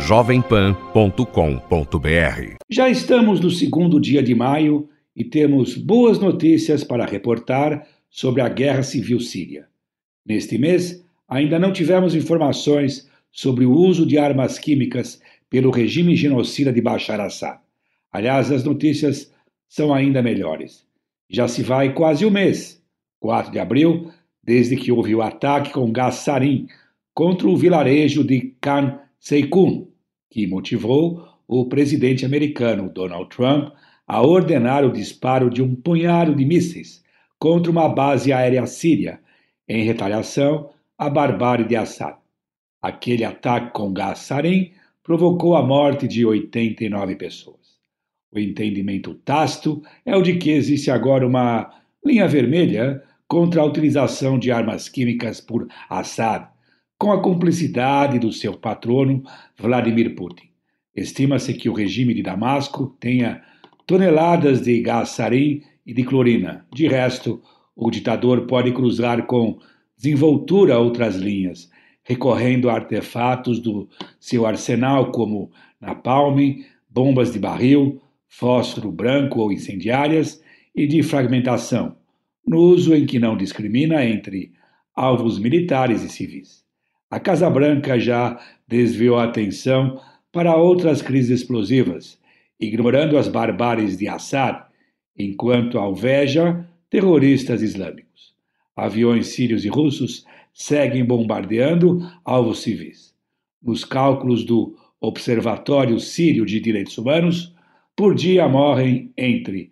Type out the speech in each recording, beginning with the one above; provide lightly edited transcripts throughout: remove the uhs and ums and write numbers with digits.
www.jovempan.com.br. Já estamos no segundo dia de maio e temos boas notícias para reportar sobre a Guerra Civil Síria. Neste mês, ainda não tivemos informações sobre o uso de armas químicas pelo regime genocida de Bashar Assad. Aliás, as notícias são ainda melhores. Já se vai quase um mês, 4 de abril, desde que houve o ataque com gás sarin contra o vilarejo de Khan Sheikhoun, que motivou o presidente americano Donald Trump a ordenar o disparo de um punhado de mísseis contra uma base aérea síria, em retaliação à barbárie de Assad. Aquele ataque com gás sarin provocou a morte de 89 pessoas. O entendimento tácito é o de que existe agora uma linha vermelha contra a utilização de armas químicas por Assad, com a cumplicidade do seu patrono Vladimir Putin. Estima-se que o regime de Damasco tenha toneladas de gás sarin e de clorina. De resto, o ditador pode cruzar com desenvoltura outras linhas, recorrendo a artefatos do seu arsenal como napalm, bombas de barril, fósforo branco ou incendiárias e de fragmentação, no uso em que não discrimina entre alvos militares e civis. A Casa Branca já desviou a atenção para outras crises explosivas, ignorando as barbáries de Assad, enquanto alveja terroristas islâmicos. Aviões sírios e russos seguem bombardeando alvos civis. Nos cálculos do Observatório Sírio de Direitos Humanos, por dia morrem entre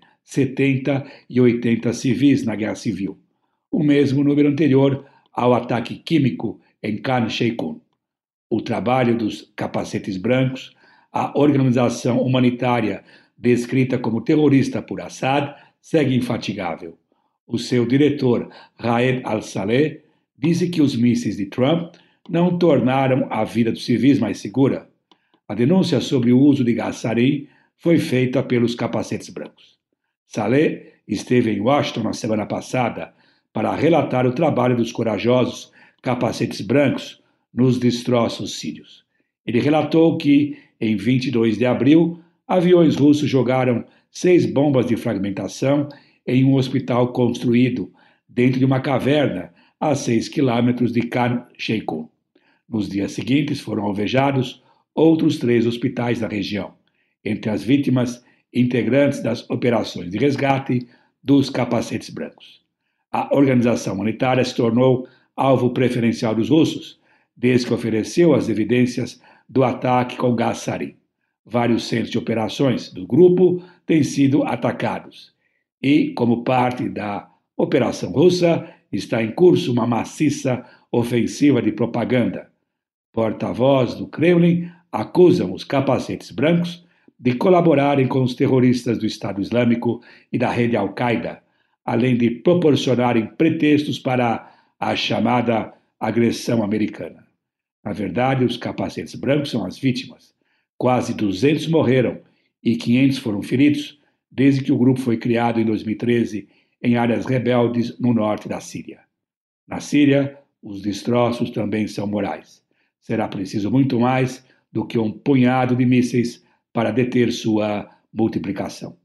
70 e 80 civis na guerra civil, o mesmo número anterior ao ataque químico em Khan Sheikhoun. O trabalho dos capacetes brancos, a organização humanitária descrita como terrorista por Assad, segue infatigável. O seu diretor, Raed al-Saleh, disse que os mísseis de Trump não tornaram a vida dos civis mais segura. A denúncia sobre o uso de gás sarin foi feita pelos capacetes brancos. Saleh esteve em Washington na semana passada para relatar o trabalho dos corajosos capacetes brancos nos destroços sírios. Ele relatou que, em 22 de abril, aviões russos jogaram 6 bombas de fragmentação em um hospital construído dentro de uma caverna a 6 quilômetros de Khan Sheikhoun. Nos dias seguintes foram alvejados outros 3 hospitais da região, entre as vítimas integrantes das operações de resgate dos capacetes brancos. A organização humanitária se tornou alvo preferencial dos russos, desde que ofereceu as evidências do ataque com gás sarin. Vários centros de operações do grupo têm sido atacados e, como parte da operação russa, está em curso uma maciça ofensiva de propaganda. Porta-voz do Kremlin acusam os capacetes brancos de colaborarem com os terroristas do Estado Islâmico e da rede Al-Qaeda, além de proporcionarem pretextos para a chamada agressão americana. Na verdade, os capacetes brancos são as vítimas. Quase 200 morreram e 500 foram feridos desde que o grupo foi criado em 2013 em áreas rebeldes no norte da Síria. Na Síria, os destroços também são morais. Será preciso muito mais do que um punhado de mísseis para deter sua multiplicação.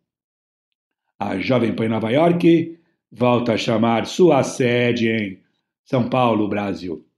A Jovem Pan em Nova York volta a chamar sua sede em São Paulo, Brasil.